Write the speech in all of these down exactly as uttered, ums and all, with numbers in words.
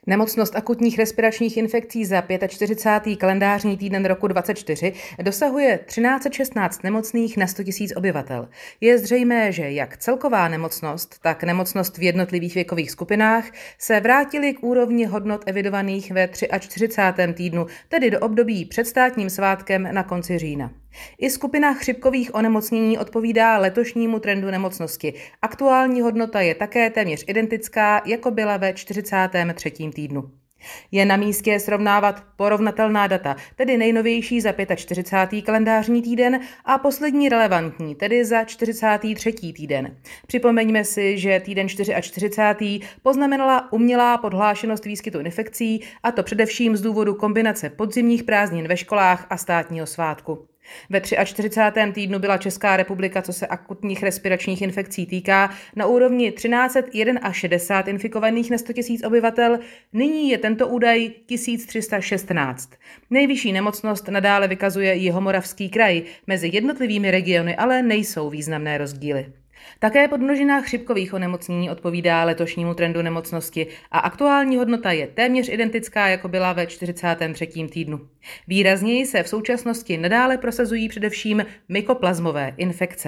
Nemocnost akutních respiračních infekcí za čtyřicátý pátý kalendářní týden roku dvacet čtyři dosahuje třináct set šestnáct nemocných na sto tisíc obyvatel. Je zřejmé, že jak celková nemocnost, tak nemocnost v jednotlivých věkových skupinách se vrátily k úrovni hodnot evidovaných ve čtyřicátém třetím týdnu, tedy do období před státním svátkem na konci října. I skupina chřipkových onemocnění odpovídá letošnímu trendu nemocnosti. Aktuální hodnota je také téměř identická, jako byla ve čtyřicátém třetím týdnu. Je na místě srovnávat porovnatelná data, tedy nejnovější za čtyřicátý pátý kalendářní týden a poslední relevantní, tedy za čtyřicátý třetí týden. Připomeňme si, že týden čtyřicátý čtvrtý poznamenala umělá podhlášenost výskytu infekcí, a to především z důvodu kombinace podzimních prázdnin ve školách a státního svátku. Ve čtyřicátém třetím týdnu byla Česká republika, co se akutních respiračních infekcí týká, na úrovni třináct set šedesát jedna infikovaných na sto tisíc obyvatel, nyní je tento údaj tisíc tři sta šestnáct. Nejvyšší nemocnost nadále vykazuje Jihomoravský kraj, mezi jednotlivými regiony ale nejsou významné rozdíly. Také podmnožina chřipkových onemocnění odpovídá letošnímu trendu nemocnosti a aktuální hodnota je téměř identická, jako byla ve čtyřicátém třetím týdnu. Výrazněji se v současnosti nadále prosazují především mykoplazmové infekce.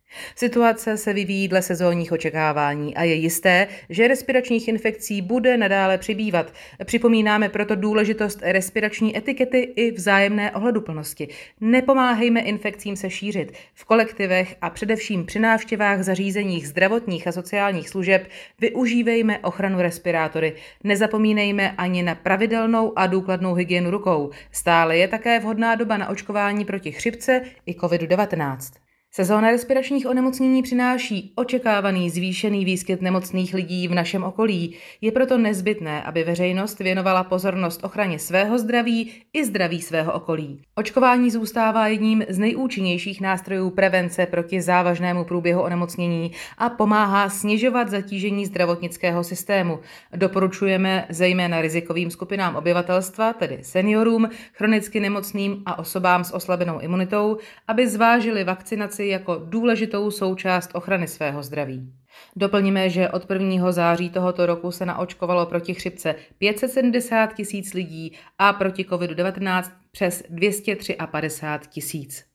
Situace se vyvíjí dle sezónních očekávání a je jisté, že respiračních infekcí bude nadále přibývat. Připomínáme proto důležitost respirační etikety i vzájemné ohleduplnosti. Nepomáhejme infekcím se šířit. V kolektivech a především při návštěvách zařízeních zdravotních a sociálních služeb využívejme ochranu respirátory. Nezapomínejme ani na pravidelnou a důkladnou hygienu rukou. Stále je také vhodná doba na očkování proti chřipce i kovidu devatenáct. Sezóna respiračních onemocnění přináší očekávaný zvýšený výskyt nemocných lidí v našem okolí. Je proto nezbytné, aby veřejnost věnovala pozornost ochraně svého zdraví i zdraví svého okolí. Očkování zůstává jedním z nejúčinnějších nástrojů prevence proti závažnému průběhu onemocnění a pomáhá snižovat zatížení zdravotnického systému. Doporučujeme zejména rizikovým skupinám obyvatelstva, tedy seniorům, chronicky nemocným a osobám s oslabenou imunitou, aby zvážili vakcinaci jako důležitou součást ochrany svého zdraví. Doplníme, že od prvního září tohoto roku se naočkovalo proti chřipce pět set sedmdesát tisíc lidí a proti kovidu devatenáct přes dvě stě padesát tři tisíc.